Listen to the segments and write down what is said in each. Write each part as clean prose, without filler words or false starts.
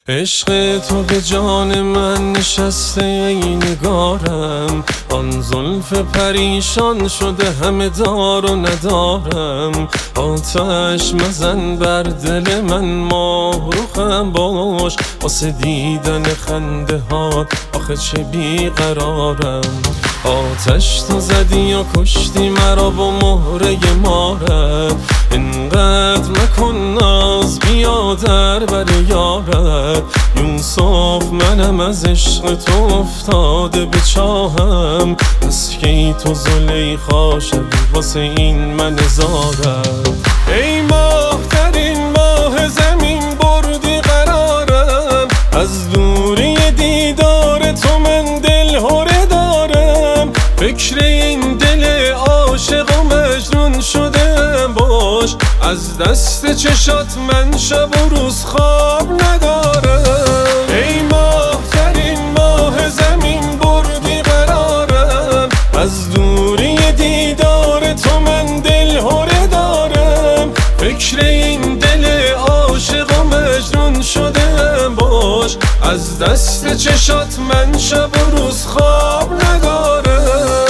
عشق تو به جان من نشسته ای نگارم، آن زلف پریشان شده همه دار و ندارم. آتش مزن بر دل من، ماه روخم باش واسه دیدن خنده ها، آخه چه بیقرارم. آتش تو زدی و کشتی مرا با مهره مارت، اینقدر نکن ناز، بیا در بر یارت. یوسف منم از عشق تو افتاده به چاهم، مسکی تو زلیخا شدی واسه این من زارم. ای ماه ترین ماه زمین بردی قرارم، از دوری دیدار تو من دل هره دارم. فکر این دل عاشق و مجنون شدم باش، از دست چشات من شب و روز خواب ندارم. ای ماه ترین ماه زمین بردی قرارم، از دوری دیدار تو من دل هره دارم. فکر این دل عاشق و مجنون شدم باش، از دست چشات من شب و روز خواب ندارم.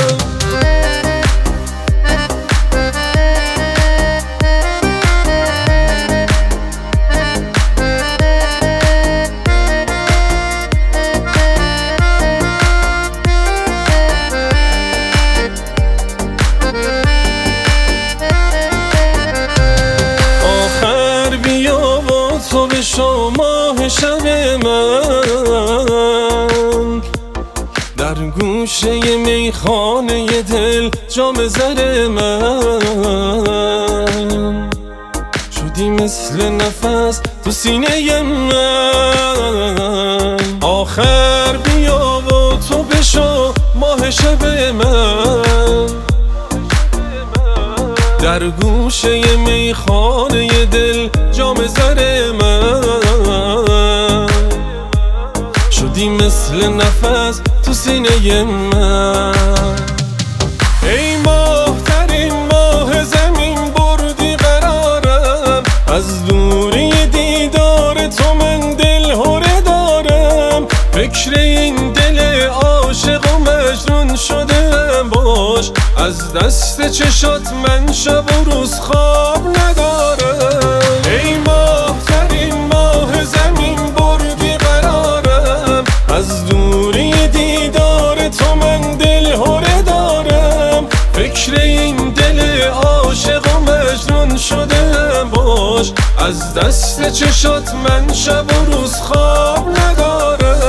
تو به ماه شب من، در گوشه میخانه دل جام زر من، شدی مثل نفس تو سینه من. آخر بیا و تو بشو ماه شب من، در گوشه میخانه دل جام زر من، شدی مثل نفس تو سینه من. ای ماه ترین ماه زمین بردی قرارم، از دوری دیدار تو من دل هره دارم. فکر این دل عاشق و مجنون شدم باش، از دست چشات من شب و روز خواب ندارم. ای ماه ترین ماه زمین بردی قرارم، از دوری دیدار تو من دل هره دارم. فکر این دل عاشق و مجنون شدم باش، از دست چشات من شب و روز خواب ندارم.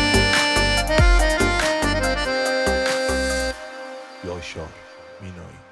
یاشار مینایی